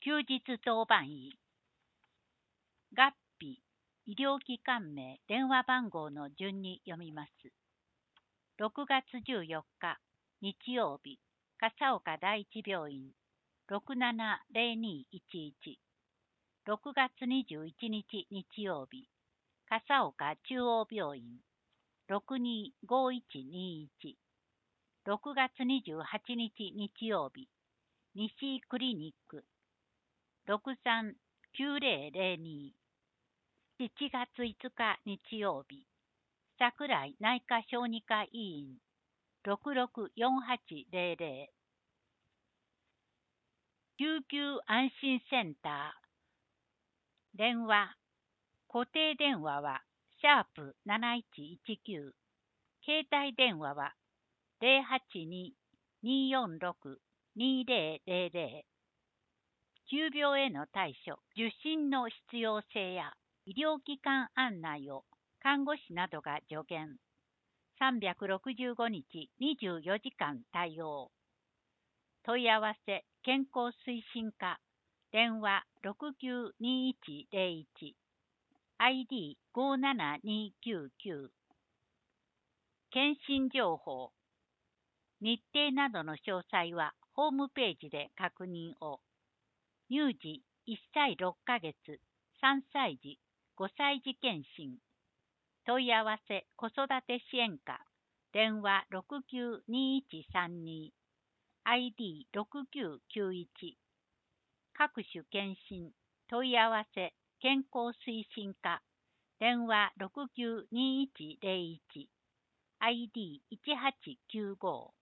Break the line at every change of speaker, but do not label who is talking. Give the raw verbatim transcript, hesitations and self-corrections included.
休日当番医。合否、医療機関名、電話番号の順に読みます。ろくがつじゅうよっか、日曜日、笠岡第一病院、ろくななゼロにいちいち。ろくがつにじゅういちにち日曜日、笠岡中央病院、ろくにごいちにいち。ろくがつにじゅうはちにち日曜日、西井クリニック、ろくさんきゅうゼロゼロに。しちがついつか日曜日、桜井内科小児科医院、ろくろくよんはちゼロゼロ。救急安心センター。電話。固定電話は、シャープなないちいちきゅう。携帯電話は、ゼロはちに にーよんろく にーゼロゼロゼロ。急病への対処、受診の必要性や医療機関案内を看護師などが助言。さんびゃくろくじゅうごにちにじゅうよじかん対応。問い合わせ健康推進課。電話ろくきゅうにいちゼロいち。アイディーごーななにきゅうきゅう。検診情報。日程などの詳細はホームページで確認を。乳児いっさいろっかげつ、さんさい児、ごさい児検診。問い合わせ子育て支援課。電話ろくきゅうにいちさんに。アイディーろくきゅうきゅういち。各種検診。問い合わせ健康推進課。電話ろくきゅうにいちゼロいち。アイディーいちはちきゅうご。